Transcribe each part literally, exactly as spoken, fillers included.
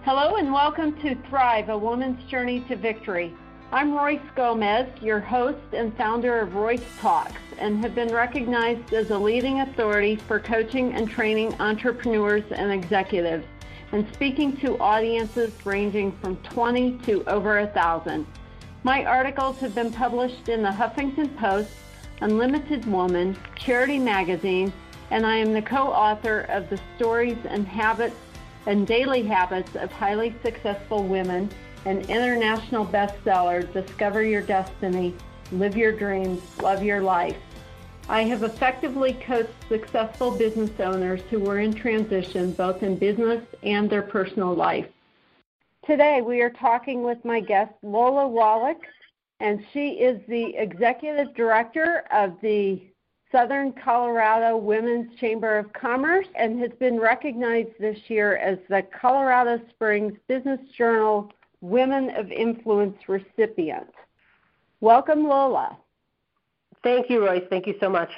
Hello and welcome to Thrive, A Woman's Journey to Victory. I'm Royce Gomez, your host and founder of Royce Talks, and have been recognized as a leading authority for coaching and training entrepreneurs and executives, and speaking to audiences ranging from twenty to over a thousand. My articles have been published in the Huffington Post, Unlimited Woman, Charity Magazine, and I am the co-author of the Stories and Habits and Daily Habits of Highly Successful Women, an international bestseller, Discover Your Destiny, Live Your Dreams, Love Your Life. I have effectively coached successful business owners who were in transition both in business and their personal life. Today we are talking with my guest, Lola Wallach, and she is the Executive Director of the Southern Colorado Women's Chamber of Commerce and has been recognized this year as the Colorado Springs Business Journal Women of Influence recipient. Welcome, Lola. Thank you, Royce. Thank you so much.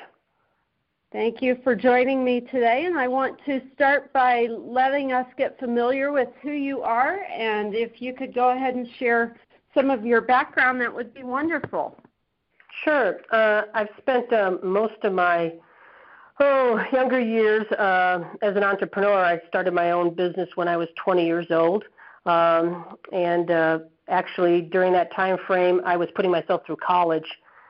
Thank you for joining me today, and I want to start by letting us get familiar with who you are, and if you could go ahead and share some of your background, that would be wonderful. Sure. Uh, I've spent um, most of my oh, younger years uh, as an entrepreneur. I started my own business when I was twenty years old, um, and uh, actually during that time frame, I was putting myself through college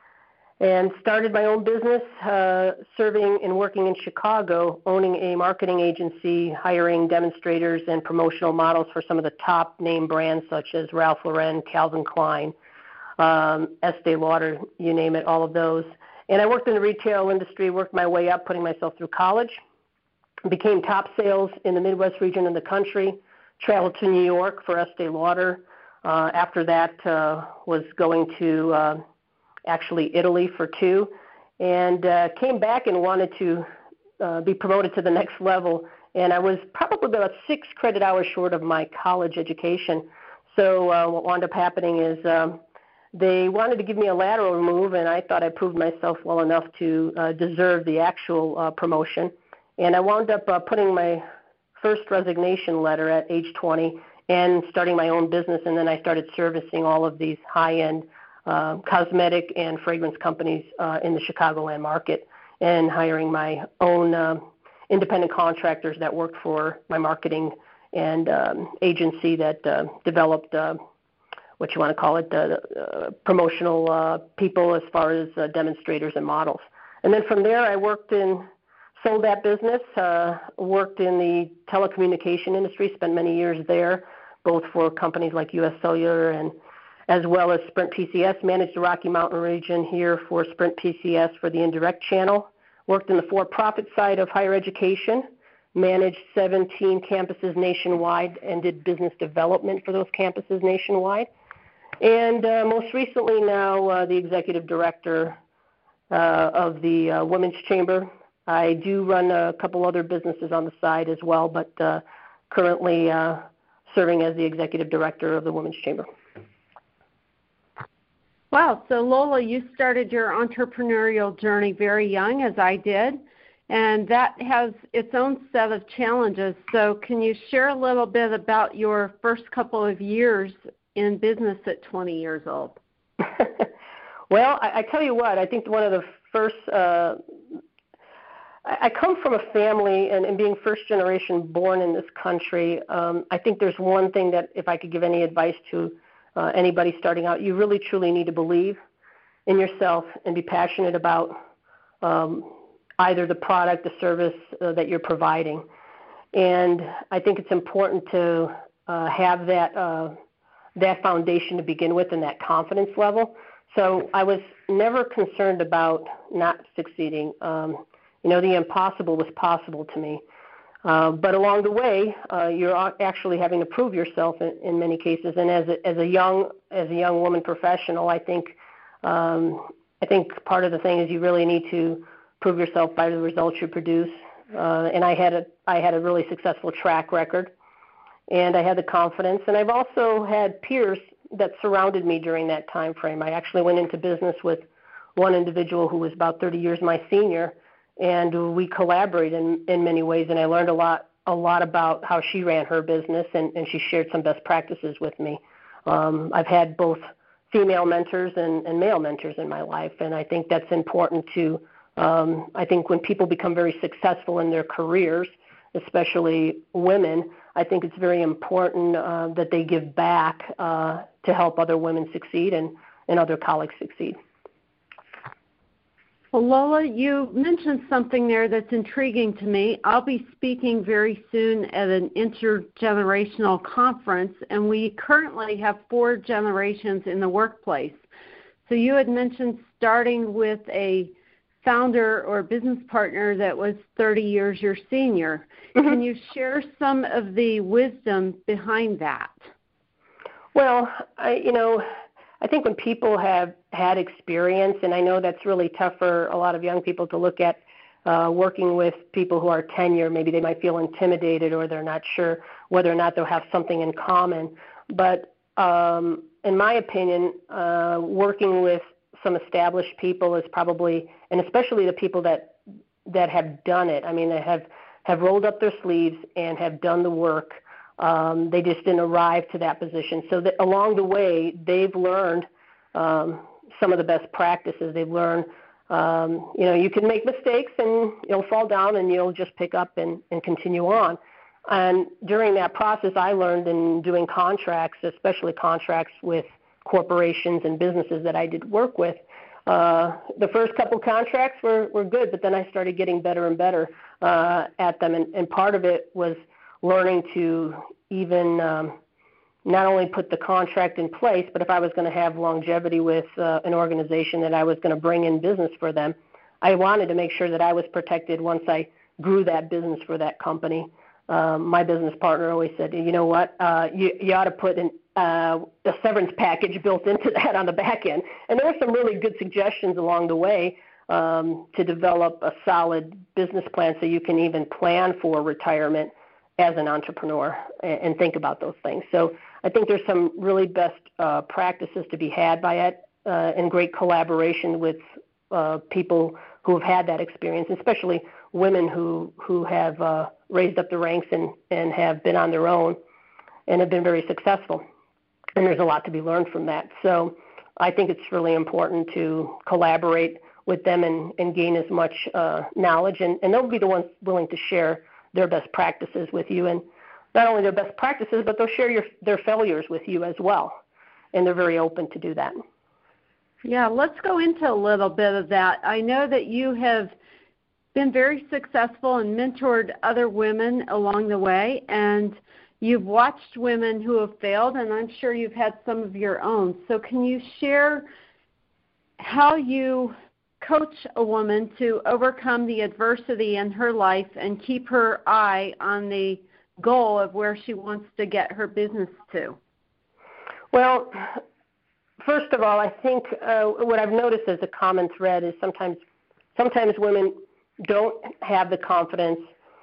and started my own business, uh, serving and working in Chicago, owning a marketing agency, hiring demonstrators and promotional models for some of the top name brands such as Ralph Lauren, Calvin Klein, um, Estee Lauder, you name it, all of those. And I worked in the retail industry, worked my way up, putting myself through college, became top sales in the Midwest region of the country, traveled to New York for Estee Lauder. Uh, after that, uh, was going to uh, actually Italy for two, and uh, came back and wanted to uh, be promoted to the next level. And I was probably about six credit hours short of my college education. So uh, what wound up happening is um, they wanted to give me a lateral move, and I thought I proved myself well enough to uh, deserve the actual uh, promotion. And I wound up uh, putting my first resignation letter at age twenty and starting my own business, and then I started servicing all of these high-end uh, cosmetic and fragrance companies uh, in the Chicagoland market and hiring my own uh, independent contractors that worked for my marketing and um, agency that uh, developed uh, what you want to call it, uh, uh, promotional uh, people as far as uh, demonstrators and models. And then from there I worked in, sold that business, uh, worked in the telecommunication industry, spent many years there, both for companies like U S Cellular and as well as Sprint P C S, managed the Rocky Mountain region here for Sprint P C S for the indirect channel, worked in the for-profit side of higher education, managed seventeen campuses nationwide and did business development for those campuses nationwide. And uh, most recently now uh, the executive director uh, of the uh, Women's Chamber. I do run a couple other businesses on the side as well, but uh, currently uh, serving as the executive director of the Women's Chamber. Wow, so Lola, you started your entrepreneurial journey very young, as I did, and that has its own set of challenges. So can you share a little bit about your first couple of years in business at twenty years old? Well, I, I tell you what, I think one of the first, uh, I, I come from a family, and, and being first generation born in this country, um, I think there's one thing that if I could give any advice to uh, anybody starting out, you really truly need to believe in yourself and be passionate about um, either the product, the service uh, that you're providing. And I think it's important to uh, have that uh, that foundation to begin with and that confidence level. So I was never concerned about not succeeding. Um, you know, the impossible was possible to me. Uh, but along the way, uh, you're actually having to prove yourself in, in many cases. And as a, as a young as a young woman professional, I think um, I think part of the thing is you really need to prove yourself by the results you produce. Uh, and I had a I had a really successful track record, and I had the confidence. And I've also had peers that surrounded me during that time frame. I actually went into business with one individual who was about thirty years my senior, and we collaborated in, in many ways, and I learned a lot a lot about how she ran her business, and, and she shared some best practices with me. Um, I've had both female mentors and, and male mentors in my life, and I think that's important to, um, I think when people become very successful in their careers, especially women, I think it's very important uh, that they give back uh, to help other women succeed and, and other colleagues succeed. Well, Lola, you mentioned something there that's intriguing to me. I'll be speaking very soon at an intergenerational conference, and we currently have four generations in the workplace. So you had mentioned starting with a founder or business partner that was thirty years your senior. Mm-hmm. Can you share some of the wisdom behind that? Well, I, you know, I think when people have had experience, and I know that's really tough for a lot of young people to look at, uh, working with people who are tenure, maybe they might feel intimidated or they're not sure whether or not they'll have something in common. But um, in my opinion, uh, working with some established people is probably, and especially the people that that have done it, I mean, they have, have rolled up their sleeves and have done the work. Um, they just didn't arrive to that position. So that along the way, they've learned um, some of the best practices. They've learned, um, you know, you can make mistakes and you'll fall down and you'll just pick up and, and continue on. And during that process, I learned in doing contracts, especially contracts with corporations and businesses that I did work with. Uh, the first couple contracts were, were good, but then I started getting better and better uh, at them. And, and part of it was learning to even um, not only put the contract in place, but if I was going to have longevity with uh, an organization that I was going to bring in business for them, I wanted to make sure that I was protected once I grew that business for that company. Um, my business partner always said, you know what, uh, you, you ought to put an, uh, a severance package built into that on the back end. And there were some really good suggestions along the way um, to develop a solid business plan so you can even plan for retirement as an entrepreneur and, and think about those things. So I think there's some really best uh, practices to be had by it uh, and great collaboration with uh, people who have had that experience, especially women who, who have uh, raised up the ranks and, and have been on their own and have been very successful. And there's a lot to be learned from that. So I think it's really important to collaborate with them and, and gain as much uh, knowledge, and, and they'll be the ones willing to share their best practices with you, and not only their best practices, but they'll share your, their failures with you as well, and they're very open to do that. Yeah, let's go into a little bit of that. I know that you have been very successful and mentored other women along the way, and you've watched women who have failed, and I'm sure you've had some of your own. So can you share how you coach a woman to overcome the adversity in her life and keep her eye on the goal of where she wants to get her business to? Well, first of all, I think uh, what I've noticed as a common thread is sometimes sometimes women don't have the confidence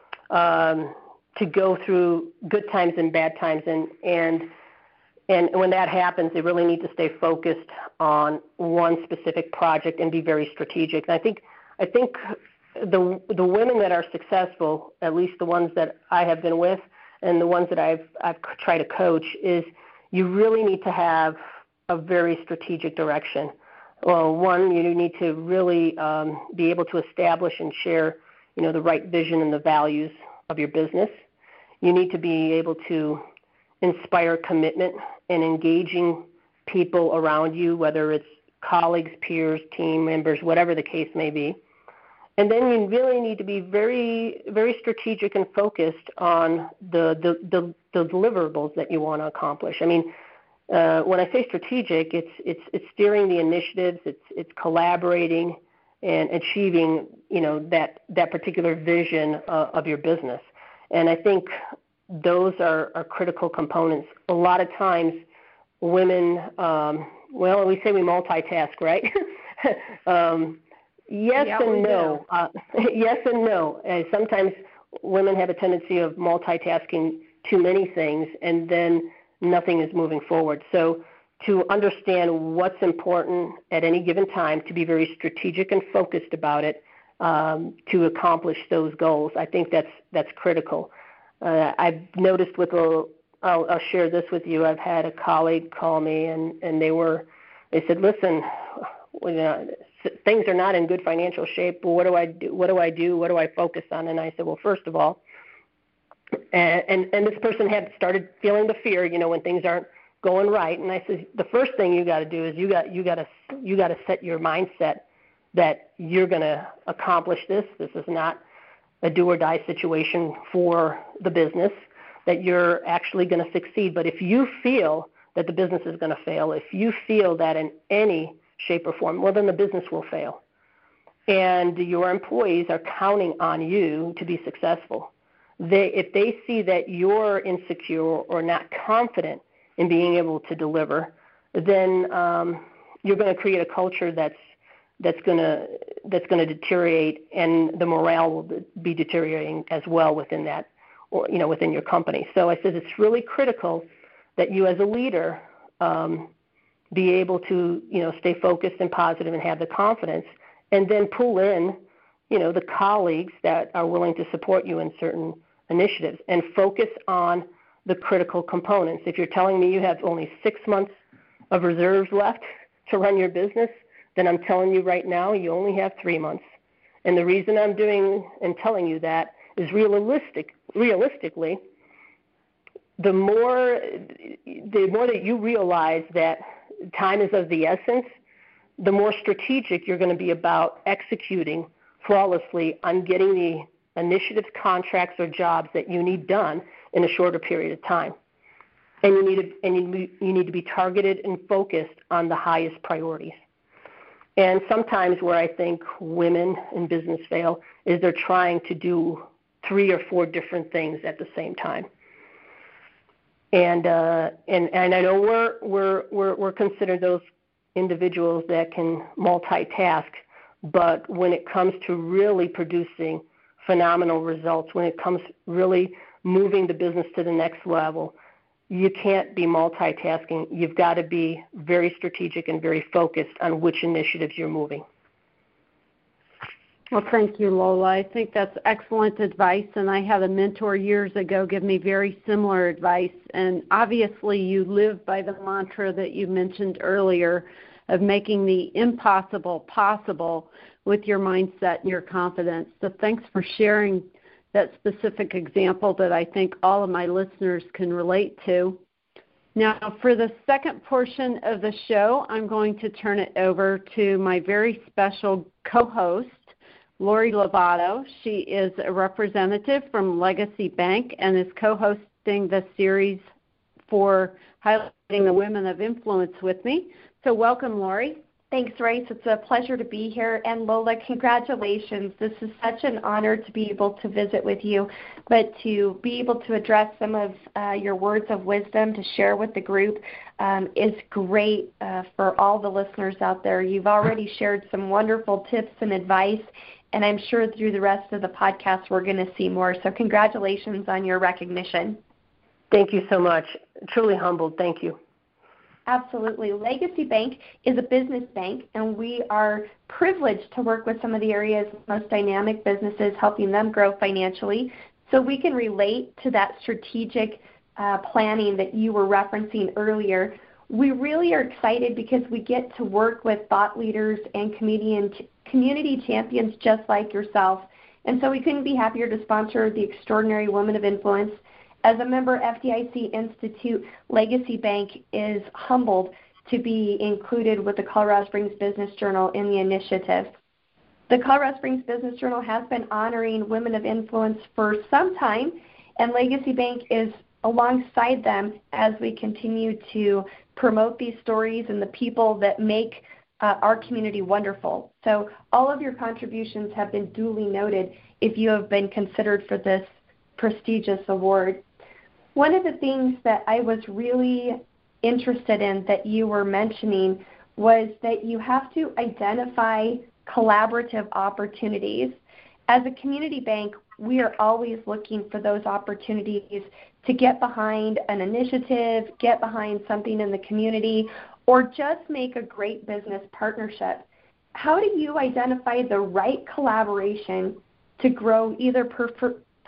um, to go through good times and bad times, and and And when that happens, they really need to stay focused on one specific project and be very strategic. And I think I think the the women that are successful, at least the ones that I have been with and the ones that I've I've tried to coach, is you really need to have a very strategic direction. Well, one, you need to really um, be able to establish and share, you know, the right vision and the values of your business. You need to be able to inspire commitment and engaging people around you, whether it's colleagues, peers, team members, whatever the case may be. And then you really need to be very, very strategic and focused on the the, the, the deliverables that you want to accomplish. I mean, uh, when I say strategic, it's it's it's steering the initiatives, it's it's collaborating and achieving, you know, that that particular vision uh, of your business. And I think those are, are critical components. A lot of times women, um, well, we say we multitask, right? um, yes yeah, and no. Uh, yes and no. Uh, sometimes women have a tendency of multitasking too many things, and then nothing is moving forward. So to understand what's important at any given time, to be very strategic and focused about it, um, to accomplish those goals, I think that's that's critical. uh, I've noticed with a, I'll, I'll share this with you. I've had a colleague call me, and, and they were, they said, listen, you know, things are not in good financial shape. What do I do? What do I do? What do I focus on? And I said, well, first of all, and, and, and this person had started feeling the fear, you know, when things aren't going right. And I said, the first thing you got to do is you got you got to you got to set your mindset that you're going to accomplish this. This is not a do or die situation for the business, that you're actually going to succeed. But if you feel that the business is going to fail, if you feel that in any shape or form, well, then the business will fail. And your employees are counting on you to be successful. They, if they see that you're insecure or not confident in being able to deliver, then um, you're going to create a culture that's that's going to that's going to deteriorate, and the morale will be deteriorating as well within that, or you know, within your company. So I said it's really critical that you, as a leader, um, be able to you know stay focused and positive and have the confidence, and then pull in you know the colleagues that are willing to support you in certain initiatives, and focus on the critical components. If you're telling me you have only six months of reserves left to run your business, then I'm telling you right now you only have three months. And the reason I'm doing and telling you that is realistic. Realistically, the more the more that you realize that time is of the essence, the more strategic you're going to be about executing flawlessly on getting the initiatives, contracts, or jobs that you need done in a shorter period of time. And you need to, and you, you need to be targeted and focused on the highest priorities. And sometimes where I think women in business fail is they're trying to do three or four different things at the same time. And uh, and and I know we're we're we're we're considered those individuals that can multitask, but when it comes to really producing phenomenal results, when it comes really moving the business to the next level, you can't be multitasking. You've got to be very strategic and very focused on which initiatives you're moving. Well, thank you, Lola. I think that's excellent advice, and I had a mentor years ago give me very similar advice. And obviously you live by the mantra that you mentioned earlier of making the impossible possible with your mindset and your confidence. So thanks for sharing that specific example that I think all of my listeners can relate to. Now, for the second portion of the show, I'm going to turn it over to my very special co-host, Lori Lovato. She is a representative from Legacy Bank and is co-hosting the series for highlighting the women of influence with me. So welcome, Lori. Thanks, Royce. It's a pleasure to be here. And Lola, congratulations. This is such an honor to be able to visit with you, but to be able to address some of uh, your words of wisdom to share with the group um, is great uh, for all the listeners out there. You've already shared some wonderful tips and advice, and I'm sure through the rest of the podcast we're going to see more. So congratulations on your recognition. Thank you so much. Truly humbled. Thank you. Absolutely. Legacy Bank is a business bank, and we are privileged to work with some of the area's most dynamic businesses, helping them grow financially. So we can relate to that strategic uh, planning that you were referencing earlier. We really are excited because we get to work with thought leaders and community, community champions just like yourself. And so we couldn't be happier to sponsor the Extraordinary Women of Influence. As a member F D I C Institute, Legacy Bank is humbled to be included with the Colorado Springs Business Journal in the initiative. The Colorado Springs Business Journal has been honoring women of influence for some time, and Legacy Bank is alongside them as we continue to promote these stories and the people that make uh, our community wonderful. So all of your contributions have been duly noted if you have been considered for this prestigious award. One of the things that I was really interested in that you were mentioning was that you have to identify collaborative opportunities. As a community bank, we are always looking for those opportunities to get behind an initiative, get behind something in the community, or just make a great business partnership. How do you identify the right collaboration to grow either per-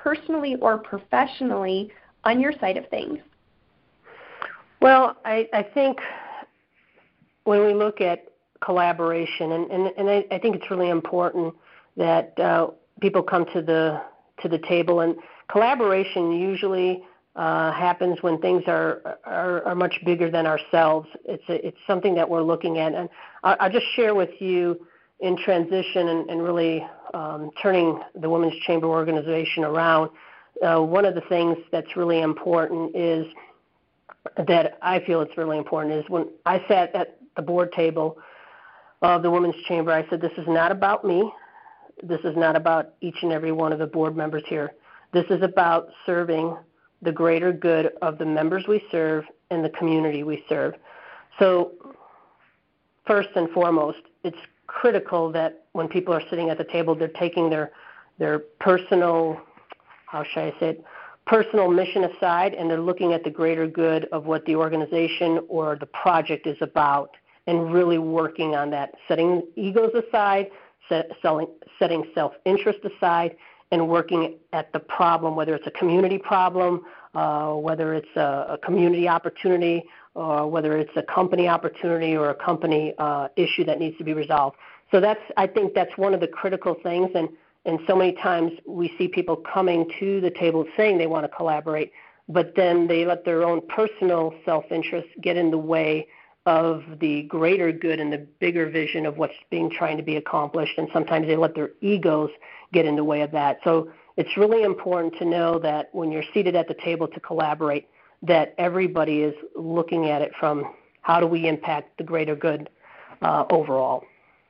personally or professionally on your side of things? Well, I, I think when we look at collaboration, and, and, and I, I think it's really important that uh, people come to the to the table, and collaboration usually uh, happens when things are, are are much bigger than ourselves. It's a, it's something that we're looking at, and I'll, I'll just share with you in transition and, and really um, turning the Women's Chamber organization around. Uh, one of the things that's really important is that I feel it's really important is when I sat at the board table of the Women's Chamber, I said, this is not about me. This is not about each and every one of the board members here. This is about serving the greater good of the members we serve and the community we serve. So first and foremost, it's critical that when people are sitting at the table, they're taking their their personal, how should I say it, personal mission aside, and they're looking at the greater good of what the organization or the project is about and really working on that, setting egos aside, set, selling, setting self-interest aside, and working at the problem, whether it's a community problem, uh, whether it's a, a community opportunity, or whether it's a company opportunity or a company uh, issue that needs to be resolved. So that's, I think that's one of the critical things, and And so many times we see people coming to the table saying they want to collaborate, but then they let their own personal self-interest get in the way of the greater good and the bigger vision of what's being trying to be accomplished, and sometimes they let their egos get in the way of that. So it's really important to know that when you're seated at the table to collaborate, that everybody is looking at it from how do we impact the greater good uh, overall.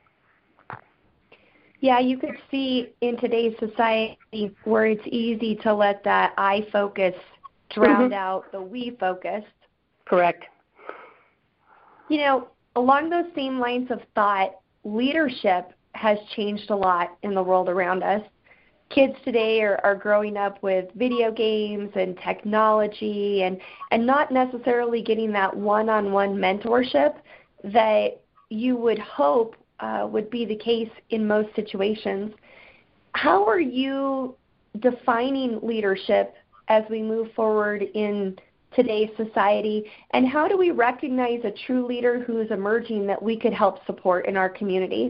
Yeah, you could see in today's society where it's easy to let that I focus drown Mm-hmm. out the we focus. Correct. You know, along those same lines of thought, leadership has changed a lot in the world around us. Kids today are, are growing up with video games and technology and, and not necessarily getting that one-on-one mentorship that you would hope Uh, would be the case in most situations. How are you defining leadership as we move forward in today's society, and how do we recognize a true leader who is emerging that we could help support in our community?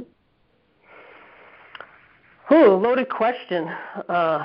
Oh, loaded question. Uh,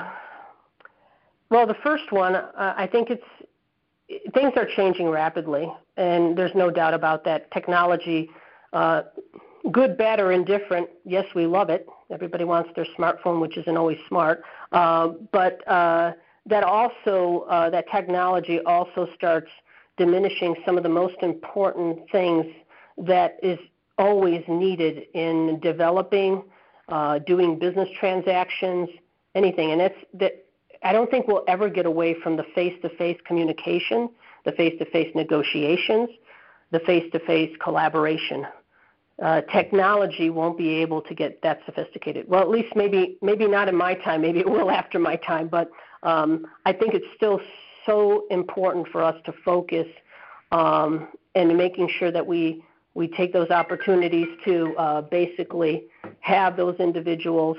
well, the first one, uh, I think it's things are changing rapidly, and there's no doubt about that. Technology, uh, good, bad, or indifferent, yes, we love it. Everybody wants their smartphone, which isn't always smart. Uh, but uh, that also, uh, that technology also starts diminishing some of the most important things that is always needed in developing, uh, doing business transactions, anything. And that's that. I don't think we'll ever get away from the face-to-face communication, the face-to-face negotiations, the face-to-face collaboration. Uh, technology won't be able to get that sophisticated. Well, at least maybe maybe not in my time. Maybe it will after my time. But um, I think it's still so important for us to focus um, and making sure that we we take those opportunities to uh, basically have those individuals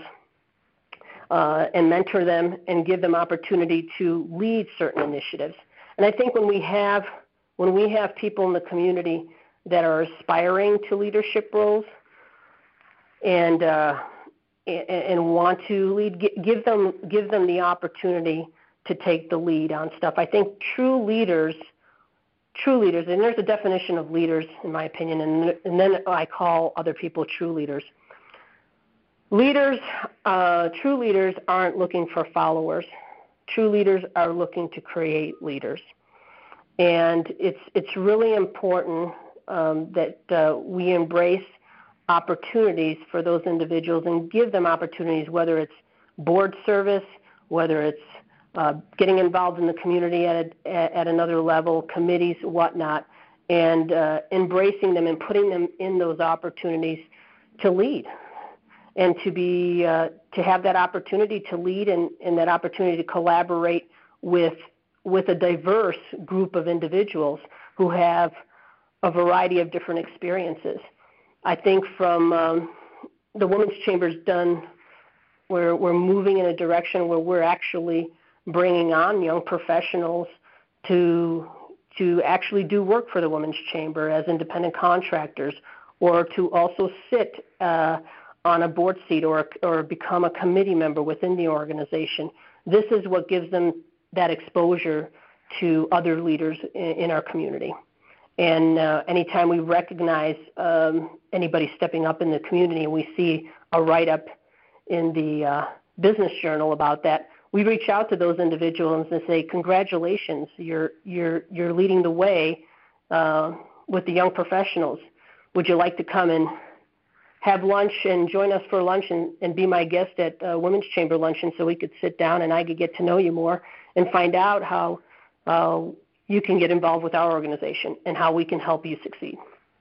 uh, and mentor them and give them opportunity to lead certain initiatives. And I think when we have when we have people in the community that are aspiring to leadership roles and uh, and, and want to lead, give them give them the opportunity to take the lead on stuff. I think true leaders, true leaders, and there's a definition of leaders in my opinion, and, and then I call other people true leaders. Leaders, uh, true leaders aren't looking for followers. True leaders are looking to create leaders, and it's it's really important Um, that uh, we embrace opportunities for those individuals and give them opportunities, whether it's board service, whether it's uh, getting involved in the community at, a, at another level, committees, whatnot, and uh, embracing them and putting them in those opportunities to lead and to be uh, to have that opportunity to lead and, and that opportunity to collaborate with with a diverse group of individuals who have a variety of different experiences. I think from um, the Women's Chamber's done, we're, we're moving in a direction where we're actually bringing on young professionals to to actually do work for the Women's Chamber as independent contractors, or to also sit uh, on a board seat or or become a committee member within the organization. This is what gives them that exposure to other leaders in, in our community. And uh, anytime we recognize um, anybody stepping up in the community and we see a write-up in the uh, Business Journal about that, we reach out to those individuals and say, congratulations, you're, you're, you're leading the way uh, with the young professionals. Would you like to come and have lunch and join us for lunch and, and be my guest at uh, Women's Chamber Luncheon so we could sit down and I could get to know you more and find out how uh, you can get involved with our organization and how we can help you succeed.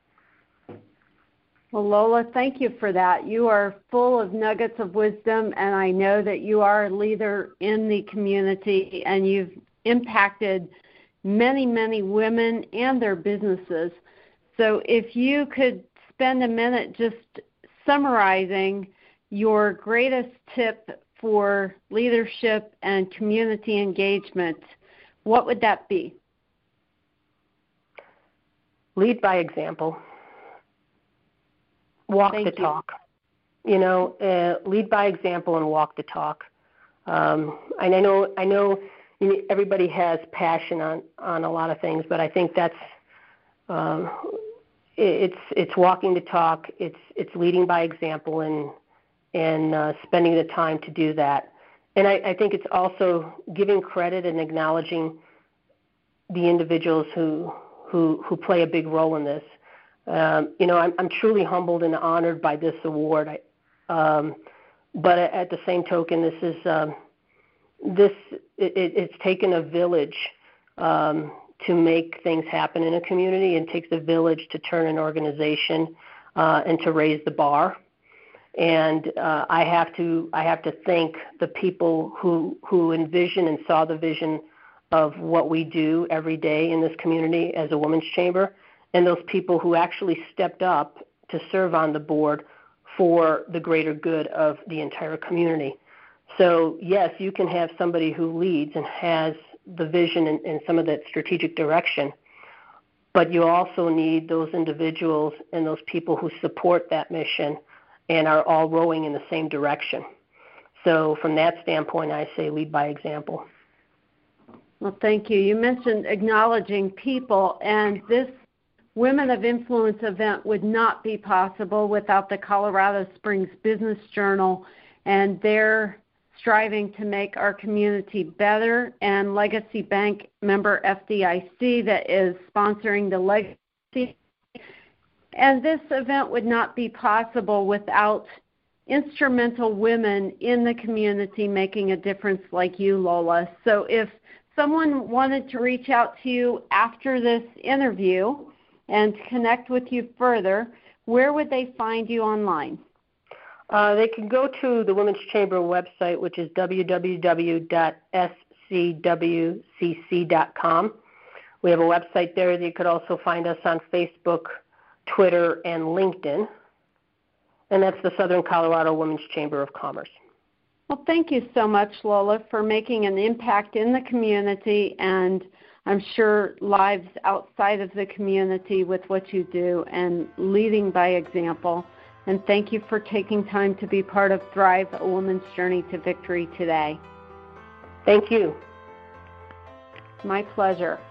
Well, Lola, thank you for that. You are full of nuggets of wisdom, and I know that you are a leader in the community, and you've impacted many, many women and their businesses. So if you could spend a minute just summarizing your greatest tip for leadership and community engagement, what would that be? Lead by example. Walk Thank the you. talk. You know, uh, lead by example and walk the talk. Um, and I know, I know, you know, everybody has passion on, on a lot of things, but I think that's um, it's it's walking the talk. It's it's leading by example and and uh, spending the time to do that. And I, I think it's also giving credit and acknowledging the individuals who who who play a big role in this. Um, you know, I'm, I'm truly humbled and honored by this award. I, um, but at the same token, this is um, this it, it's taken a village um, to make things happen in a community, and it takes a village to turn an organization uh, and to raise the bar. And uh, I have to I have to thank the people who who envisioned and saw the vision of what we do every day in this community as a women's chamber, and those people who actually stepped up to serve on the board for the greater good of the entire community. So, yes, you can have somebody who leads and has the vision and, and some of that strategic direction, but you also need those individuals and those people who support that mission and are all rowing in the same direction. So from that standpoint, I say lead by example. Well, thank you. You mentioned acknowledging people, and this Women of Influence event would not be possible without the Colorado Springs Business Journal and their striving to make our community better, and Legacy Bank member F D I C that is sponsoring the Legacy. And this event would not be possible without instrumental women in the community making a difference like you, Lola. So if someone wanted to reach out to you after this interview and connect with you further, where would they find you online? Uh, they can go to the Women's Chamber website, which is w w w dot s c w c c dot com. We have a website there. You could also find us on Facebook, Twitter, and LinkedIn. And that's the Southern Colorado Women's Chamber of Commerce. Well, thank you so much, Lola, for making an impact in the community, and I'm sure lives outside of the community with what you do and leading by example. And thank you for taking time to be part of Thrive, a Woman's Journey to Victory today. Thank you. My pleasure.